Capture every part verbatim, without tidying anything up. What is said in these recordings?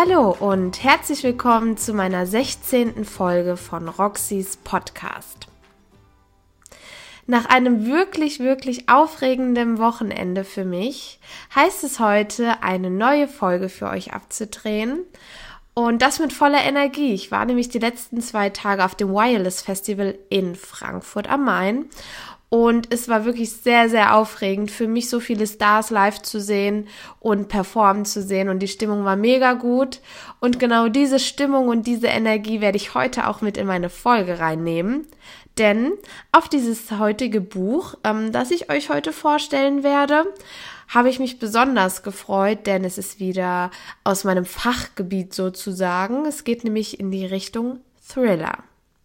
Hallo und herzlich willkommen zu meiner sechzehnten Folge von Roxys Podcast. Nach einem wirklich, wirklich aufregenden Wochenende für mich heißt es heute, eine neue Folge für euch abzudrehen. Und das mit voller Energie. Ich war nämlich die letzten zwei Tage auf dem Wireless Festival in Frankfurt am Main. Und es war wirklich sehr, sehr aufregend für mich, so viele Stars live zu sehen und performen zu sehen. Und die Stimmung war mega gut. Und genau diese Stimmung und diese Energie werde ich heute auch mit in meine Folge reinnehmen. Denn auf dieses heutige Buch, ähm, das ich euch heute vorstellen werde, habe ich mich besonders gefreut, denn es ist wieder aus meinem Fachgebiet sozusagen. Es geht nämlich in die Richtung Thriller.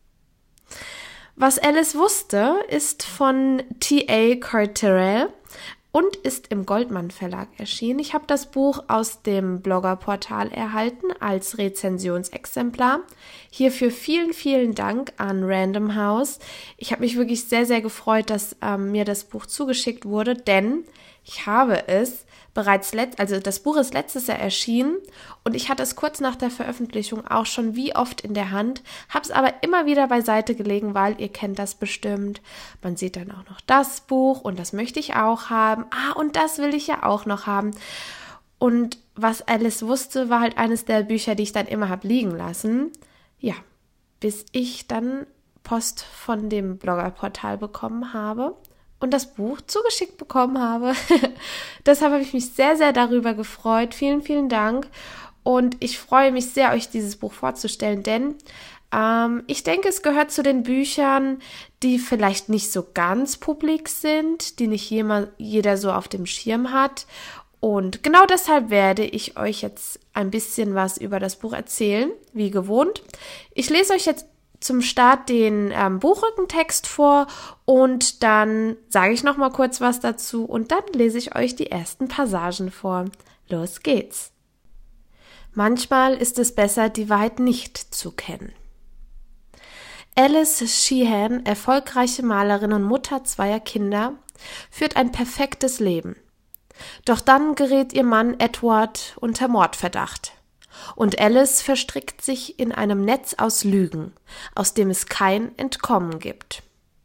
Was Alice wusste, ist von T A Carterell und ist im Goldmann Verlag erschienen. Ich habe das Buch aus dem Bloggerportal erhalten als Rezensionsexemplar. Hierfür vielen, vielen Dank an Random House. Ich habe mich wirklich sehr, sehr gefreut, dass ähm, mir das Buch zugeschickt wurde, denn ich habe es bereits, let- also das Buch ist letztes Jahr erschienen und ich hatte es kurz nach der Veröffentlichung auch schon wie oft in der Hand, habe es aber immer wieder beiseite gelegen, weil ihr kennt das bestimmt. Man sieht dann auch noch das Buch und das möchte ich auch haben. Ah, und das will ich ja auch noch haben. Und was Alice wusste, war halt eines der Bücher, die ich dann immer habe liegen lassen. Ja, bis ich dann Post von dem Bloggerportal bekommen habe und das Buch zugeschickt bekommen habe. Deshalb habe ich mich sehr, sehr darüber gefreut. Vielen, vielen Dank. Und ich freue mich sehr, euch dieses Buch vorzustellen, denn ähm, ich denke, es gehört zu den Büchern, die vielleicht nicht so ganz publik sind, die nicht jemand, jeder so auf dem Schirm hat. Und genau deshalb werde ich euch jetzt ein bisschen was über das Buch erzählen, wie gewohnt. Ich lese euch jetzt zum Start den ähm, Buchrückentext vor und dann sage ich noch mal kurz was dazu und dann lese ich euch die ersten Passagen vor. Los geht's! Manchmal ist es besser, die Wahrheit nicht zu kennen. Alice Sheehan, erfolgreiche Malerin und Mutter zweier Kinder, führt ein perfektes Leben. Doch dann gerät ihr Mann Edward unter Mordverdacht. Und Alice verstrickt sich in einem Netz aus Lügen, aus dem es kein Entkommen gibt.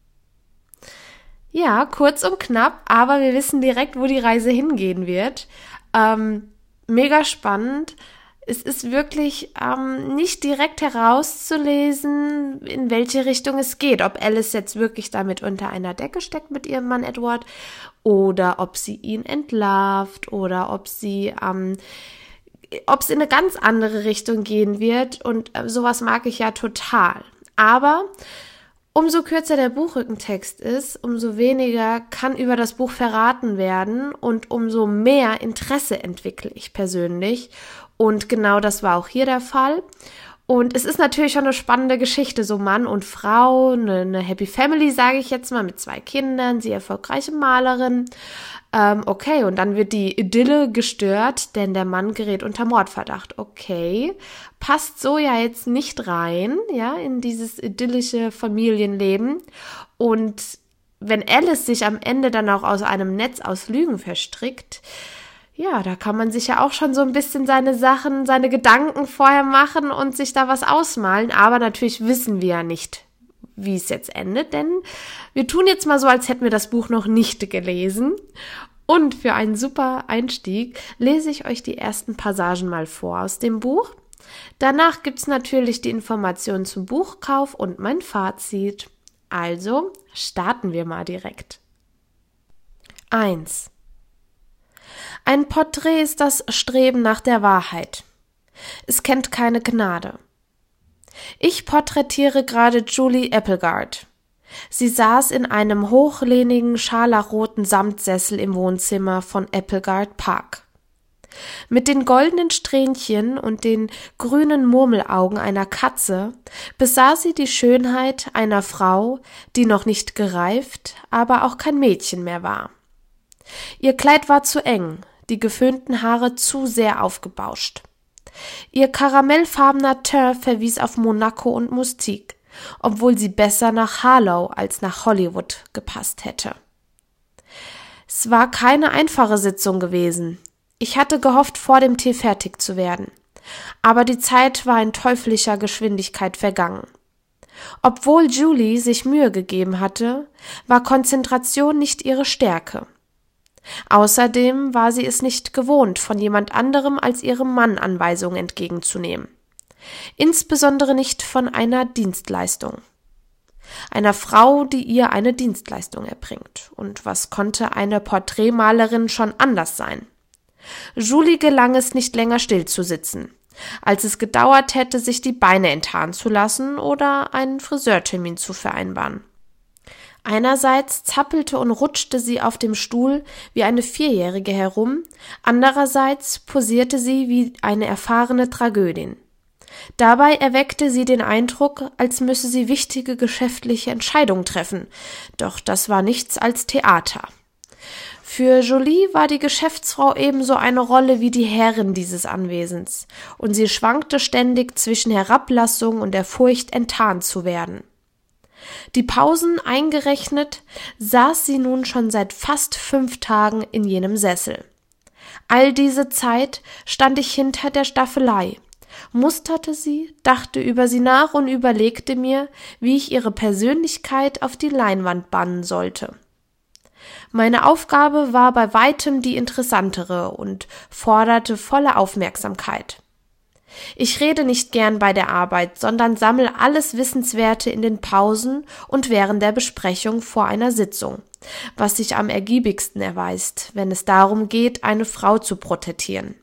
Ja, kurz und knapp, aber wir wissen direkt, wo die Reise hingehen wird. Ähm, mega spannend. Es ist wirklich ähm, nicht direkt herauszulesen, in welche Richtung es geht. Ob Alice jetzt wirklich damit unter einer Decke steckt mit ihrem Mann Edward oder ob sie ihn entlarvt oder ob sie ähm, ob es in eine ganz andere Richtung gehen wird und äh, sowas mag ich ja total. Aber umso kürzer der Buchrückentext ist, umso weniger kann über das Buch verraten werden und umso mehr Interesse entwickle ich persönlich. Und genau das war auch hier der Fall. Und es ist natürlich schon eine spannende Geschichte, so Mann und Frau, eine, eine Happy Family, sage ich jetzt mal, mit zwei Kindern, sie erfolgreiche Malerin. Ähm, okay, und dann wird die Idylle gestört, denn der Mann gerät unter Mordverdacht. Okay, passt so ja jetzt nicht rein, ja, in dieses idyllische Familienleben. Und wenn Alice sich am Ende dann auch aus einem Netz aus Lügen verstrickt, ja, da kann man sich ja auch schon so ein bisschen seine Sachen, seine Gedanken vorher machen und sich da was ausmalen. Aber natürlich wissen wir ja nicht, wie es jetzt endet, denn wir tun jetzt mal so, als hätten wir das Buch noch nicht gelesen. Und für einen super Einstieg lese ich euch die ersten Passagen mal vor aus dem Buch. Danach gibt's natürlich die Informationen zum Buchkauf und mein Fazit. Also starten wir mal direkt. eins. Ein Porträt ist das Streben nach der Wahrheit. Es kennt keine Gnade. Ich porträtiere gerade Julie Applegard. Sie saß in einem hochlehnigen, scharlachroten Samtsessel im Wohnzimmer von Applegard Park. Mit den goldenen Strähnchen und den grünen Murmelaugen einer Katze besaß sie die Schönheit einer Frau, die noch nicht gereift, aber auch kein Mädchen mehr war. Ihr Kleid war zu eng, die geföhnten Haare zu sehr aufgebauscht. Ihr karamellfarbener Teint verwies auf Monaco und Mustik, obwohl sie besser nach Harlow als nach Hollywood gepasst hätte. Es war keine einfache Sitzung gewesen. Ich hatte gehofft, vor dem Tee fertig zu werden. Aber die Zeit war in teuflischer Geschwindigkeit vergangen. Obwohl Julie sich Mühe gegeben hatte, war Konzentration nicht ihre Stärke. Außerdem war sie es nicht gewohnt, von jemand anderem als ihrem Mann Anweisungen entgegenzunehmen. Insbesondere nicht von einer Dienstleistung. Einer Frau, die ihr eine Dienstleistung erbringt. Und was konnte eine Porträtmalerin schon anders sein? Julie gelang es nicht länger stillzusitzen, als es gedauert hätte, sich die Beine enthaaren zu lassen oder einen Friseurtermin zu vereinbaren. Einerseits zappelte und rutschte sie auf dem Stuhl wie eine Vierjährige herum, andererseits posierte sie wie eine erfahrene Tragödin. Dabei erweckte sie den Eindruck, als müsse sie wichtige geschäftliche Entscheidungen treffen, doch das war nichts als Theater. Für Jolie war die Geschäftsfrau ebenso eine Rolle wie die Herrin dieses Anwesens, und sie schwankte ständig zwischen Herablassung und der Furcht, enttarnt zu werden. Die Pausen eingerechnet, saß sie nun schon seit fast fünf Tagen in jenem Sessel. All diese Zeit stand ich hinter der Staffelei, musterte sie, dachte über sie nach und überlegte mir, wie ich ihre Persönlichkeit auf die Leinwand bannen sollte. Meine Aufgabe war bei weitem die interessantere und forderte volle Aufmerksamkeit. Ich rede nicht gern bei der Arbeit, sondern sammle alles Wissenswerte in den Pausen und während der Besprechung vor einer Sitzung, was sich am ergiebigsten erweist, wenn es darum geht, eine Frau zu porträtieren.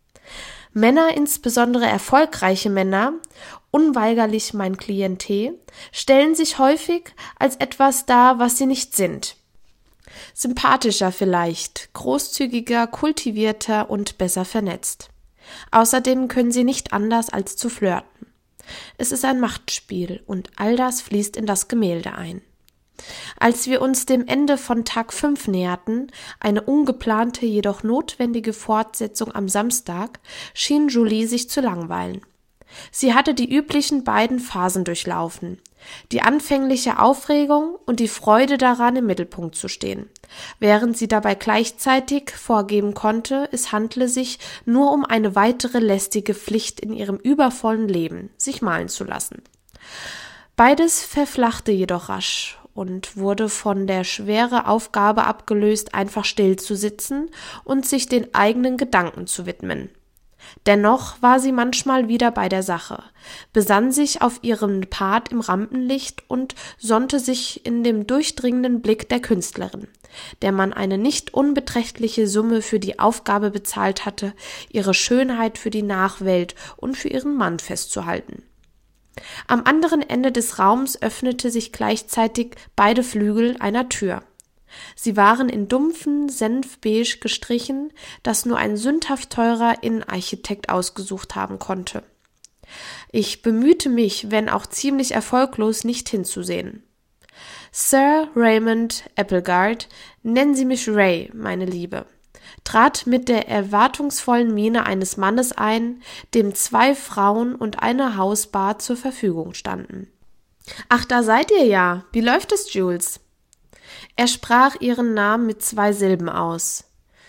Männer, insbesondere erfolgreiche Männer, unweigerlich mein Klientel, stellen sich häufig als etwas dar, was sie nicht sind. Sympathischer vielleicht, großzügiger, kultivierter und besser vernetzt. Außerdem können sie nicht anders als zu flirten. Es ist ein Machtspiel und all das fließt in das Gemälde ein. Als wir uns dem Ende von Tag fünf näherten, eine ungeplante, jedoch notwendige Fortsetzung am Samstag, schien Julie sich zu langweilen. Sie hatte die üblichen beiden Phasen durchlaufen, die anfängliche Aufregung und die Freude daran, im Mittelpunkt zu stehen, während sie dabei gleichzeitig vorgeben konnte, es handle sich nur um eine weitere lästige Pflicht in ihrem übervollen Leben, sich malen zu lassen. Beides verflachte jedoch rasch und wurde von der schweren Aufgabe abgelöst, einfach still zu sitzen und sich den eigenen Gedanken zu widmen. Dennoch war sie manchmal wieder bei der Sache, besann sich auf ihren Part im Rampenlicht und sonnte sich in dem durchdringenden Blick der Künstlerin, der man eine nicht unbeträchtliche Summe für die Aufgabe bezahlt hatte, ihre Schönheit für die Nachwelt und für ihren Mann festzuhalten. Am anderen Ende des Raums öffnete sich gleichzeitig beide Flügel einer Tür. Sie waren in dumpfen Senfbeige gestrichen, das nur ein sündhaft teurer Innenarchitekt ausgesucht haben konnte. Ich bemühte mich, wenn auch ziemlich erfolglos, nicht hinzusehen. Sir Raymond Applegard, nennen Sie mich Ray, meine Liebe, trat mit der erwartungsvollen Miene eines Mannes ein, dem zwei Frauen und eine Hausbar zur Verfügung standen. »Ach, da seid ihr ja. Wie läuft es, Jules?« Er sprach ihren Namen mit zwei Silben aus.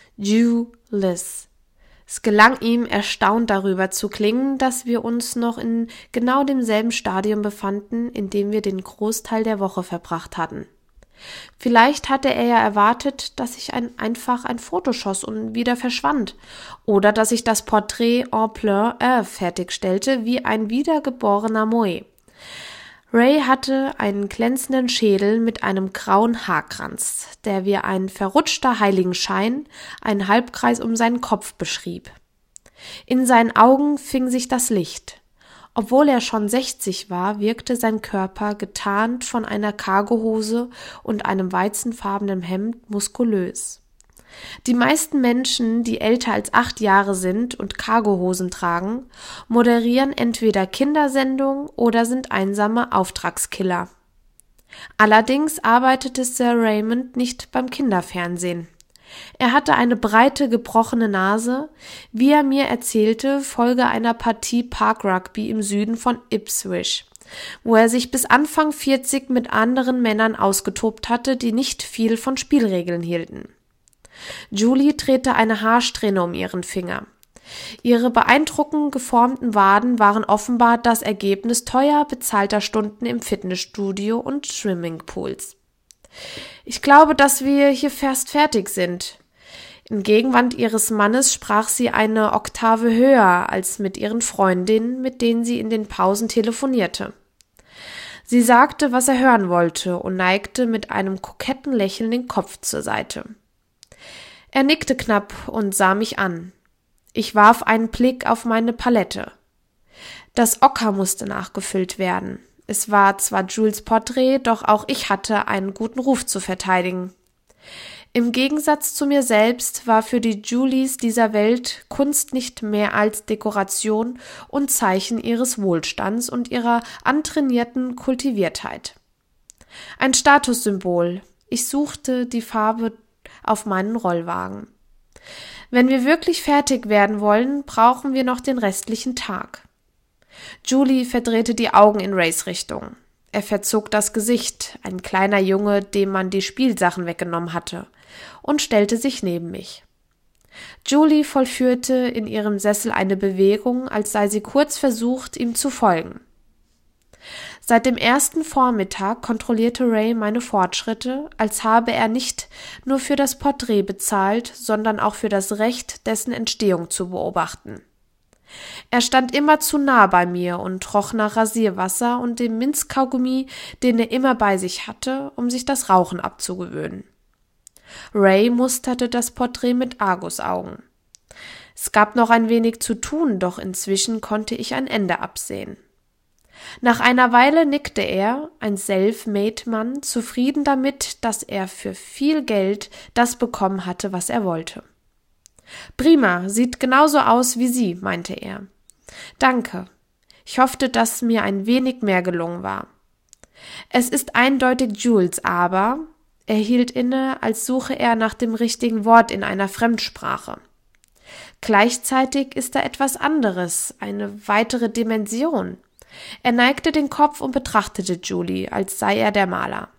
Jules. Es gelang ihm, erstaunt darüber zu klingen, dass wir uns noch in genau demselben Stadium befanden, in dem wir den Großteil der Woche verbracht hatten. Vielleicht hatte er ja erwartet, dass ich ein, einfach ein Foto schoss und wieder verschwand, oder dass ich das Porträt en plein air fertigstellte wie ein wiedergeborener Moe. Ray hatte einen glänzenden Schädel mit einem grauen Haarkranz, der wie ein verrutschter Heiligenschein einen Halbkreis um seinen Kopf beschrieb. In seinen Augen fing sich das Licht. Obwohl er schon sechzig war, wirkte sein Körper, getarnt von einer Cargohose und einem weizenfarbenen Hemd, muskulös. Die meisten Menschen, die älter als acht Jahre sind und Cargohosen tragen, moderieren entweder Kindersendungen oder sind einsame Auftragskiller. Allerdings arbeitete Sir Raymond nicht beim Kinderfernsehen. Er hatte eine breite, gebrochene Nase, wie er mir erzählte, Folge einer Partie Park Rugby im Süden von Ipswich, wo er sich bis Anfang vierzig mit anderen Männern ausgetobt hatte, die nicht viel von Spielregeln hielten. Julie drehte eine Haarsträhne um ihren Finger. Ihre beeindruckend geformten Waden waren offenbar das Ergebnis teuer bezahlter Stunden im Fitnessstudio und Swimmingpools. »Ich glaube, dass wir hier fast fertig sind.« In Gegenwart ihres Mannes sprach sie eine Oktave höher als mit ihren Freundinnen, mit denen sie in den Pausen telefonierte. Sie sagte, was er hören wollte, und neigte mit einem koketten Lächeln den Kopf zur Seite. Er nickte knapp und sah mich an. Ich warf einen Blick auf meine Palette. Das Ocker musste nachgefüllt werden. Es war zwar Jules Porträt, doch auch ich hatte einen guten Ruf zu verteidigen. Im Gegensatz zu mir selbst war für die Julies dieser Welt Kunst nicht mehr als Dekoration und Zeichen ihres Wohlstands und ihrer antrainierten Kultiviertheit. Ein Statussymbol. Ich suchte die Farbe auf meinen Rollwagen. Wenn wir wirklich fertig werden wollen, brauchen wir noch den restlichen Tag. Julie verdrehte die Augen in Rays Richtung. Er verzog das Gesicht, ein kleiner Junge, dem man die Spielsachen weggenommen hatte, und stellte sich neben mich. Julie vollführte in ihrem Sessel eine Bewegung, als sei sie kurz versucht, ihm zu folgen. Seit dem ersten Vormittag kontrollierte Ray meine Fortschritte, als habe er nicht nur für das Porträt bezahlt, sondern auch für das Recht, dessen Entstehung zu beobachten. Er stand immer zu nah bei mir und roch nach Rasierwasser und dem Minzkaugummi, den er immer bei sich hatte, um sich das Rauchen abzugewöhnen. Ray musterte das Porträt mit Argusaugen. Es gab noch ein wenig zu tun, doch inzwischen konnte ich ein Ende absehen. Nach einer Weile nickte er, ein Self-Made-Mann, zufrieden damit, dass er für viel Geld das bekommen hatte, was er wollte. »Prima, sieht genauso aus wie Sie«, meinte er. »Danke. Ich hoffte, dass mir ein wenig mehr gelungen war. Es ist eindeutig Jules, aber...« Er hielt inne, als suche er nach dem richtigen Wort in einer Fremdsprache. »Gleichzeitig ist da etwas anderes, eine weitere Dimension.« Er neigte den Kopf und betrachtete Julie, als sei er der Maler.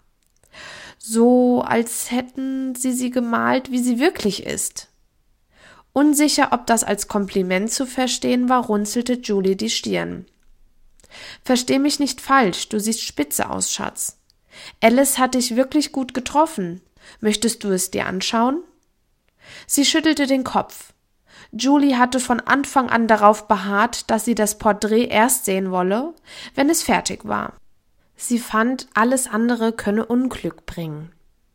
»So, als hätten Sie sie gemalt, wie sie wirklich ist.« Unsicher, ob das als Kompliment zu verstehen war, runzelte Julie die Stirn. »Versteh mich nicht falsch, du siehst spitze aus, Schatz. Alice hat dich wirklich gut getroffen. Möchtest du es dir anschauen?« Sie schüttelte den Kopf. Julie hatte von Anfang an darauf beharrt, dass sie das Porträt erst sehen wolle, wenn es fertig war. Sie fand, alles andere könne Unglück bringen.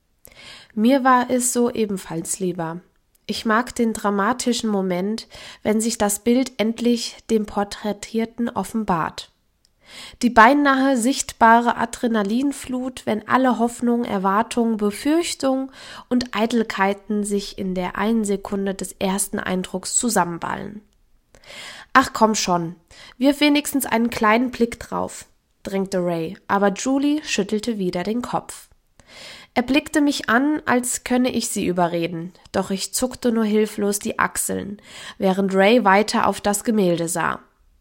Mir war es so ebenfalls lieber. Ich mag den dramatischen Moment, wenn sich das Bild endlich dem Porträtierten offenbart. Die beinahe sichtbare Adrenalinflut, wenn alle Hoffnungen, Erwartungen, Befürchtungen und Eitelkeiten sich in der einen Sekunde des ersten Eindrucks zusammenballen. »Ach komm schon, wirf wenigstens einen kleinen Blick drauf«, drängte Ray, aber Julie schüttelte wieder den Kopf. Er blickte mich an, als könne ich sie überreden, doch ich zuckte nur hilflos die Achseln, während Ray weiter auf das Gemälde sah.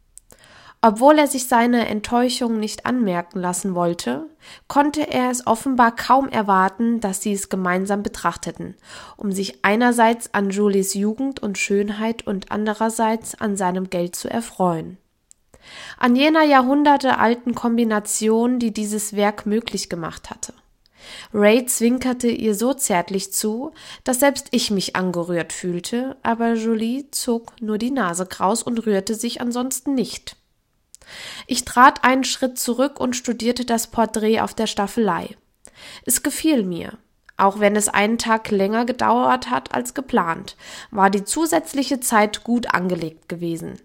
Obwohl er sich seine Enttäuschung nicht anmerken lassen wollte, konnte er es offenbar kaum erwarten, dass sie es gemeinsam betrachteten, um sich einerseits an Julies Jugend und Schönheit und andererseits an seinem Geld zu erfreuen. An jener jahrhundertealten Kombination, die dieses Werk möglich gemacht hatte. Ray zwinkerte ihr so zärtlich zu, dass selbst ich mich angerührt fühlte, aber Julie zog nur die Nase kraus und rührte sich ansonsten nicht. Ich trat einen Schritt zurück und studierte das Porträt auf der Staffelei. Es gefiel mir. Auch wenn es einen Tag länger gedauert hat als geplant, war die zusätzliche Zeit gut angelegt gewesen.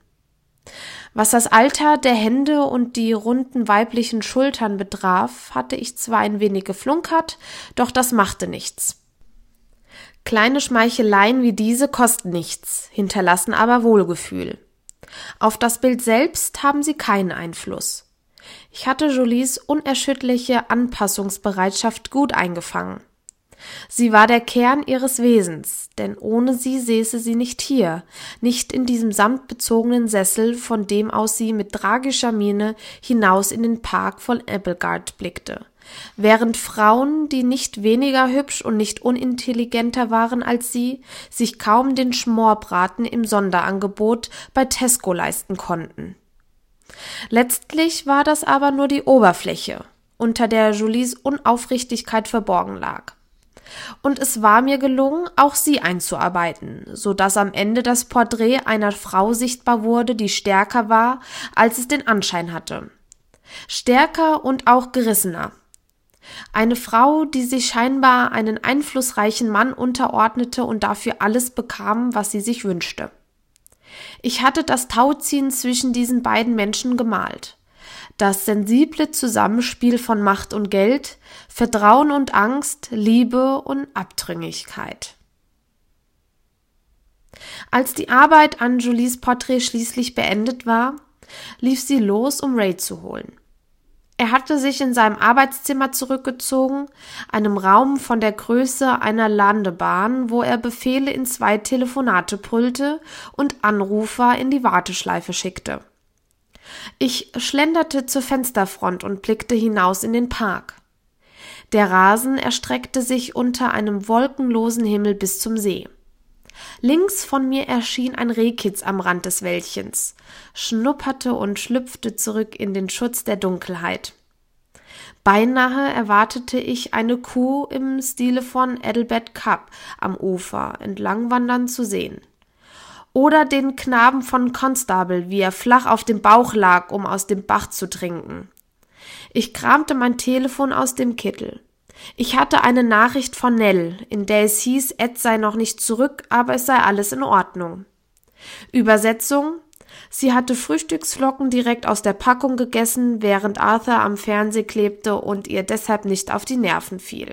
Was das Alter der Hände und die runden weiblichen Schultern betraf, hatte ich zwar ein wenig geflunkert, doch das machte nichts. Kleine Schmeicheleien wie diese kosten nichts, hinterlassen aber Wohlgefühl. Auf das Bild selbst haben sie keinen Einfluss. Ich hatte Julies unerschütterliche Anpassungsbereitschaft gut eingefangen. Sie war der Kern ihres Wesens, denn ohne sie säße sie nicht hier, nicht in diesem samtbezogenen Sessel, von dem aus sie mit tragischer Miene hinaus in den Park von Applegard blickte, während Frauen, die nicht weniger hübsch und nicht unintelligenter waren als sie, sich kaum den Schmorbraten im Sonderangebot bei Tesco leisten konnten. Letztlich war das aber nur die Oberfläche, unter der Julies Unaufrichtigkeit verborgen lag. Und es war mir gelungen, auch sie einzuarbeiten, so dass am Ende das Porträt einer Frau sichtbar wurde, die stärker war, als es den Anschein hatte. Stärker und auch gerissener. Eine Frau, die sich scheinbar einen einflussreichen Mann unterordnete und dafür alles bekam, was sie sich wünschte. Ich hatte das Tauziehen zwischen diesen beiden Menschen gemalt. Das sensible Zusammenspiel von Macht und Geld, Vertrauen und Angst, Liebe und Abtrünnigkeit. Als die Arbeit an Julies Porträt schließlich beendet war, lief sie los, um Ray zu holen. Er hatte sich in seinem Arbeitszimmer zurückgezogen, einem Raum von der Größe einer Landebahn, wo er Befehle in zwei Telefonate brüllte und Anrufer in die Warteschleife schickte. Ich schlenderte zur Fensterfront und blickte hinaus in den Park. Der Rasen erstreckte sich unter einem wolkenlosen Himmel bis zum See. Links von mir erschien ein Rehkitz am Rand des Wäldchens, schnupperte und schlüpfte zurück in den Schutz der Dunkelheit. Beinahe erwartete ich eine Kuh im Stile von Adelbert Cup am Ufer entlangwandern zu sehen. Oder den Knaben von Constable, wie er flach auf dem Bauch lag, um aus dem Bach zu trinken. Ich kramte mein Telefon aus dem Kittel. Ich hatte eine Nachricht von Nell, in der es hieß, Ed sei noch nicht zurück, aber es sei alles in Ordnung. Übersetzung: Sie hatte Frühstücksflocken direkt aus der Packung gegessen, während Arthur am Fernseher klebte und ihr deshalb nicht auf die Nerven fiel.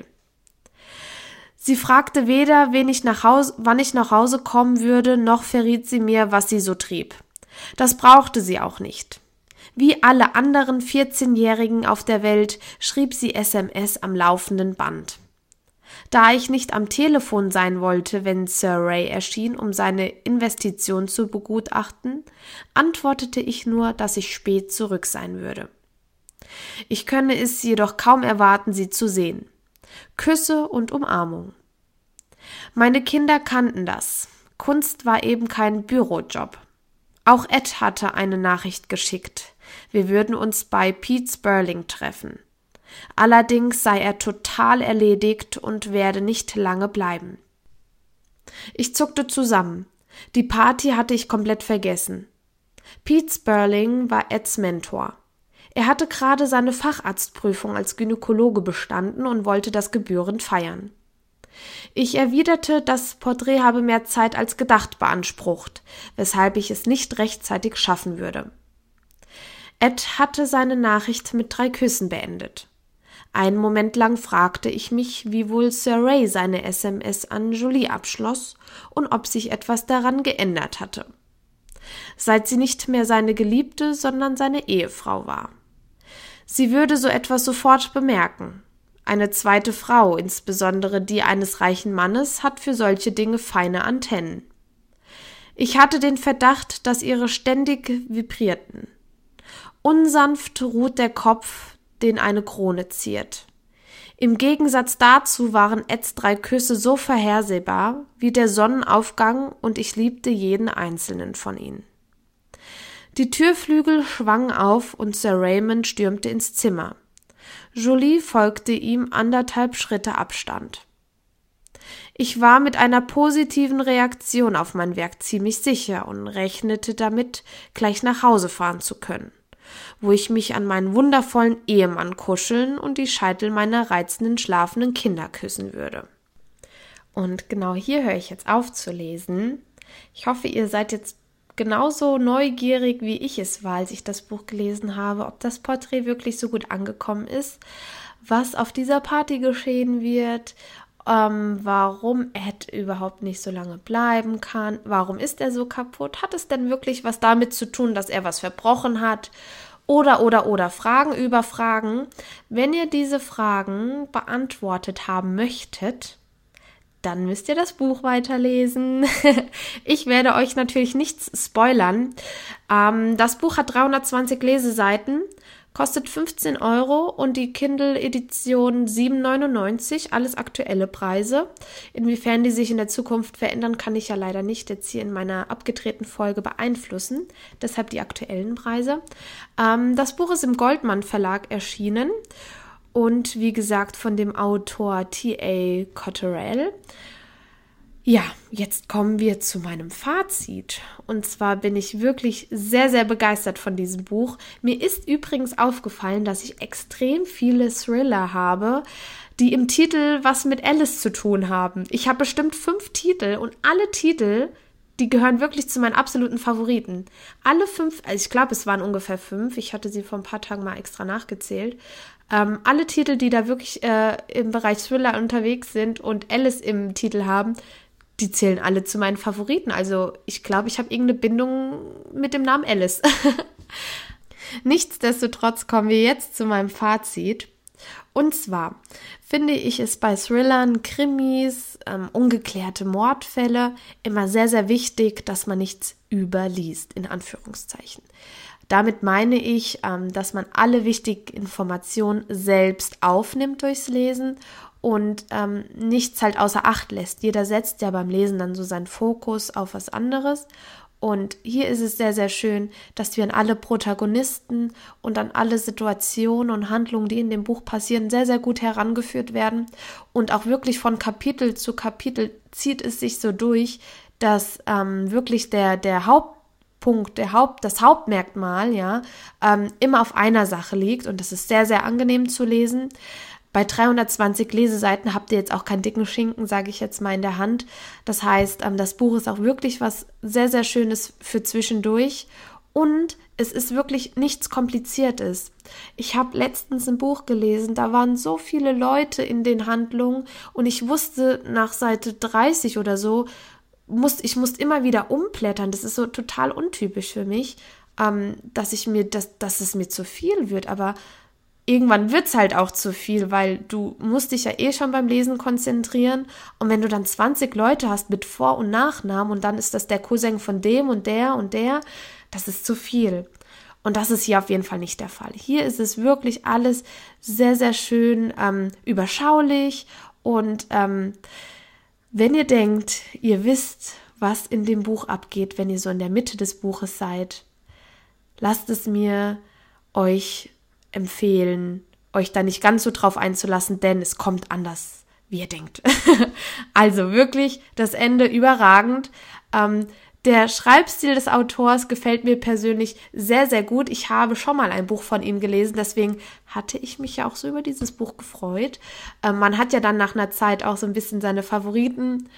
Sie fragte weder, wen ich nach Hause, wann ich nach Hause kommen würde, noch verriet sie mir, was sie so trieb. Das brauchte sie auch nicht. Wie alle anderen vierzehnjährigen auf der Welt schrieb sie S M S am laufenden Band. Da ich nicht am Telefon sein wollte, wenn Sir Ray erschien, um seine Investition zu begutachten, antwortete ich nur, dass ich spät zurück sein würde. Ich könne es jedoch kaum erwarten, sie zu sehen. Küsse und Umarmung. Meine Kinder kannten das. Kunst war eben kein Bürojob. Auch Ed hatte eine Nachricht geschickt. Wir würden uns bei Pete Sperling treffen. Allerdings sei er total erledigt und werde nicht lange bleiben. Ich zuckte zusammen. Die Party hatte ich komplett vergessen. Pete Sperling war Eds Mentor. Er hatte gerade seine Facharztprüfung als Gynäkologe bestanden und wollte das gebührend feiern. Ich erwiderte, das Porträt habe mehr Zeit als gedacht beansprucht, weshalb ich es nicht rechtzeitig schaffen würde. Ed hatte seine Nachricht mit drei Küssen beendet. Einen Moment lang fragte ich mich, wie wohl Sir Ray seine S M S an Julie abschloss und ob sich etwas daran geändert hatte. Seit sie nicht mehr seine Geliebte, sondern seine Ehefrau war. Sie würde so etwas sofort bemerken. Eine zweite Frau, insbesondere die eines reichen Mannes, hat für solche Dinge feine Antennen. Ich hatte den Verdacht, dass ihre ständig vibrierten. Unsanft ruht der Kopf, den eine Krone ziert. Im Gegensatz dazu waren Eds drei Küsse so vorhersehbar wie der Sonnenaufgang und ich liebte jeden einzelnen von ihnen. Die Türflügel schwangen auf und Sir Raymond stürmte ins Zimmer. Julie folgte ihm anderthalb Schritte Abstand. Ich war mit einer positiven Reaktion auf mein Werk ziemlich sicher und rechnete damit, gleich nach Hause fahren zu können, wo ich mich an meinen wundervollen Ehemann kuscheln und die Scheitel meiner reizenden schlafenden Kinder küssen würde. Und genau hier höre ich jetzt auf zu lesen. Ich hoffe, ihr seid jetzt genauso neugierig, wie ich es war, als ich das Buch gelesen habe, ob das Porträt wirklich so gut angekommen ist, was auf dieser Party geschehen wird, ähm, warum Ed überhaupt nicht so lange bleiben kann, warum ist er so kaputt, hat es denn wirklich was damit zu tun, dass er was verbrochen hat Oder, oder, oder, Fragen über Fragen. Wenn ihr diese Fragen beantwortet haben möchtet, dann müsst ihr das Buch weiterlesen. Ich werde euch natürlich nichts spoilern. Ähm, das Buch hat dreihundertzwanzig Leseseiten, kostet fünfzehn Euro und die Kindle-Edition sieben neunundneunzig, alles aktuelle Preise. Inwiefern die sich in der Zukunft verändern, kann ich ja leider nicht jetzt hier in meiner abgedrehten Folge beeinflussen. Deshalb die aktuellen Preise. Ähm, das Buch ist im Goldmann Verlag erschienen und wie gesagt von dem Autor T A Cotterell. Ja, jetzt kommen wir zu meinem Fazit. Und zwar bin ich wirklich sehr, sehr begeistert von diesem Buch. Mir ist übrigens aufgefallen, dass ich extrem viele Thriller habe, die im Titel was mit Alice zu tun haben. Ich habe bestimmt fünf Titel und alle Titel, die gehören wirklich zu meinen absoluten Favoriten. Alle fünf, also ich glaube, es waren ungefähr fünf, ich hatte sie vor ein paar Tagen mal extra nachgezählt. Ähm, alle Titel, die da wirklich äh, im Bereich Thriller unterwegs sind und Alice im Titel haben, die zählen alle zu meinen Favoriten. Also ich glaube, ich habe irgendeine Bindung mit dem Namen Alice. Nichtsdestotrotz kommen wir jetzt zu meinem Fazit. Und zwar finde ich es bei Thrillern, Krimis, ähm, ungeklärte Mordfälle immer sehr, sehr wichtig, dass man nichts überliest, in Anführungszeichen. Damit meine ich, ähm, dass man alle wichtigen Informationen selbst aufnimmt durchs Lesen und ähm, nichts halt außer Acht lässt. Jeder setzt ja beim Lesen dann so seinen Fokus auf was anderes. Und hier ist es sehr, sehr schön, dass wir an alle Protagonisten und an alle Situationen und Handlungen, die in dem Buch passieren, sehr, sehr gut herangeführt werden. Und auch wirklich von Kapitel zu Kapitel zieht es sich so durch, dass ähm, wirklich der, der Hauptpunkt, der Haupt, das Hauptmerkmal, ja, ähm, immer auf einer Sache liegt. Und das ist sehr, sehr angenehm zu lesen. Bei dreihundertzwanzig Leseseiten habt ihr jetzt auch keinen dicken Schinken, sage ich jetzt mal, in der Hand. Das heißt, das Buch ist auch wirklich was sehr, sehr Schönes für zwischendurch und es ist wirklich nichts Kompliziertes. Ich habe letztens ein Buch gelesen, da waren so viele Leute in den Handlungen und ich wusste nach Seite dreißig oder so, muss, ich musste immer wieder umblättern. Das ist so total untypisch für mich, ähm, dass ich mir, dass, dass es mir zu viel wird, aber irgendwann wird's halt auch zu viel, weil du musst dich ja eh schon beim Lesen konzentrieren und wenn du dann zwanzig Leute hast mit Vor- und Nachnamen und dann ist das der Cousin von dem und der und der, das ist zu viel. Und das ist hier auf jeden Fall nicht der Fall. Hier ist es wirklich alles sehr, sehr schön ähm, überschaulich und ähm, wenn ihr denkt, ihr wisst, was in dem Buch abgeht, wenn ihr so in der Mitte des Buches seid, lasst es mir euch empfehlen, euch da nicht ganz so drauf einzulassen, denn es kommt anders, wie ihr denkt. Also wirklich das Ende überragend. Ähm, der Schreibstil des Autors gefällt mir persönlich sehr, sehr gut. Ich habe schon mal ein Buch von ihm gelesen, deswegen hatte ich mich ja auch so über dieses Buch gefreut. Ähm, man hat ja dann nach einer Zeit auch so ein bisschen seine Favoriten.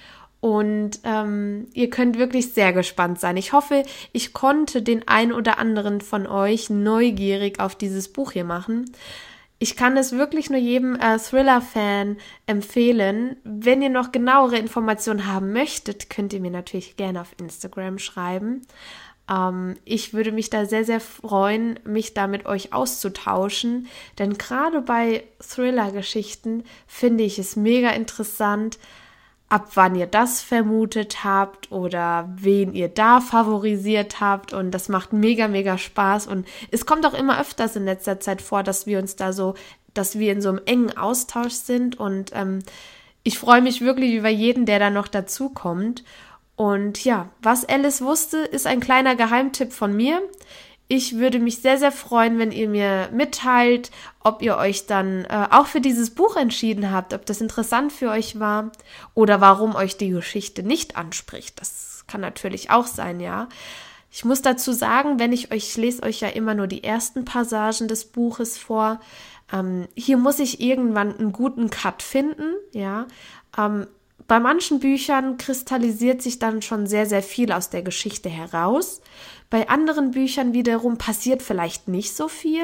Und ähm, ihr könnt wirklich sehr gespannt sein. Ich hoffe, ich konnte den ein oder anderen von euch neugierig auf dieses Buch hier machen. Ich kann es wirklich nur jedem äh, Thriller-Fan empfehlen. Wenn ihr noch genauere Informationen haben möchtet, könnt ihr mir natürlich gerne auf Instagram schreiben. Ähm, ich würde mich da sehr, sehr freuen, mich da mit euch auszutauschen. Denn gerade bei Thriller-Geschichten finde ich es mega interessant, ab wann ihr das vermutet habt oder wen ihr da favorisiert habt und das macht mega, mega Spaß und es kommt auch immer öfters in letzter Zeit vor, dass wir uns da so, dass wir in so einem engen Austausch sind und ähm, ich freue mich wirklich über jeden, der da noch dazu kommt und ja, was Alice wusste, ist ein kleiner Geheimtipp von mir. Ich würde mich sehr, sehr freuen, wenn ihr mir mitteilt, ob ihr euch dann äh, auch für dieses Buch entschieden habt, ob das interessant für euch war oder warum euch die Geschichte nicht anspricht. Das kann natürlich auch sein, ja. Ich muss dazu sagen, wenn ich euch, ich lese euch ja immer nur die ersten Passagen des Buches vor. Ähm, hier muss ich irgendwann einen guten Cut finden, ja. Ähm, Bei manchen Büchern kristallisiert sich dann schon sehr, sehr viel aus der Geschichte heraus. Bei anderen Büchern wiederum passiert vielleicht nicht so viel,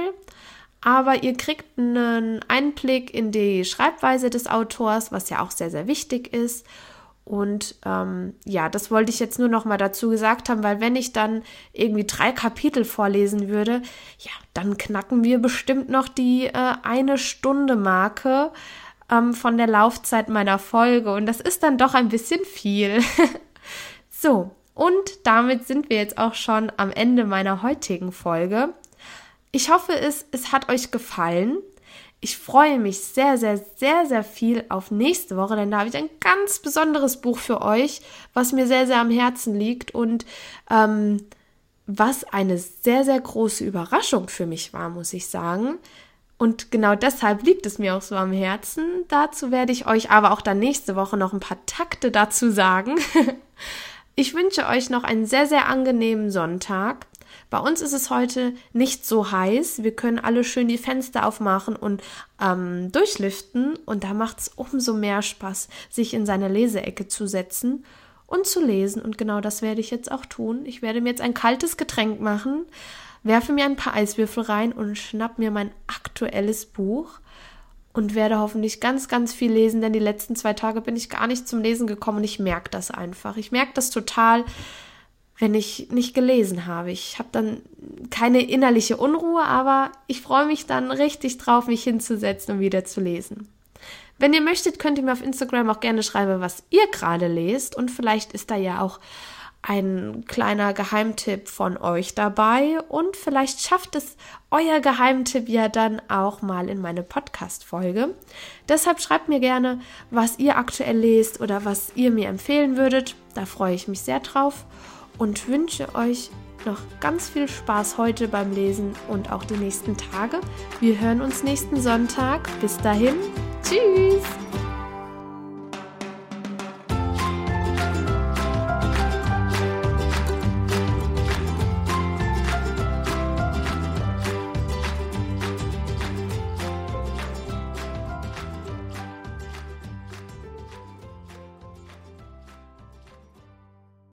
aber ihr kriegt einen Einblick in die Schreibweise des Autors, was ja auch sehr, sehr wichtig ist. Und ähm, ja, das wollte ich jetzt nur noch mal dazu gesagt haben, weil wenn ich dann irgendwie drei Kapitel vorlesen würde, ja, dann knacken wir bestimmt noch die äh, eine Stunde Marke ähm, von der Laufzeit meiner Folge. Und das ist dann doch ein bisschen viel. So, und damit sind wir jetzt auch schon am Ende meiner heutigen Folge. Ich hoffe, es, es hat euch gefallen. Ich freue mich sehr, sehr, sehr, sehr viel auf nächste Woche, denn da habe ich ein ganz besonderes Buch für euch, was mir sehr, sehr am Herzen liegt und ähm, was eine sehr, sehr große Überraschung für mich war, muss ich sagen. Und genau deshalb liegt es mir auch so am Herzen. Dazu werde ich euch aber auch dann nächste Woche noch ein paar Takte dazu sagen. Ich wünsche euch noch einen sehr, sehr angenehmen Sonntag. Bei uns ist es heute nicht so heiß. Wir können alle schön die Fenster aufmachen und ähm, durchlüften. Und da macht es umso mehr Spaß, sich in seine Leseecke zu setzen und zu lesen. Und genau das werde ich jetzt auch tun. Ich werde mir jetzt ein kaltes Getränk machen, werfe mir ein paar Eiswürfel rein und schnapp mir mein aktuelles Buch und werde hoffentlich ganz, ganz viel lesen, denn die letzten zwei Tage bin ich gar nicht zum Lesen gekommen und ich merke das einfach. Ich merke das total, wenn ich nicht gelesen habe. Ich habe dann keine innerliche Unruhe, aber ich freue mich dann richtig drauf, mich hinzusetzen und wieder zu lesen. Wenn ihr möchtet, könnt ihr mir auf Instagram auch gerne schreiben, was ihr gerade lest und vielleicht ist da ja auch ein kleiner Geheimtipp von euch dabei und vielleicht schafft es euer Geheimtipp ja dann auch mal in meine Podcast-Folge. Deshalb schreibt mir gerne, was ihr aktuell lest oder was ihr mir empfehlen würdet. Da freue ich mich sehr drauf und wünsche euch noch ganz viel Spaß heute beim Lesen und auch die nächsten Tage. Wir hören uns nächsten Sonntag. Bis dahin, tschüss!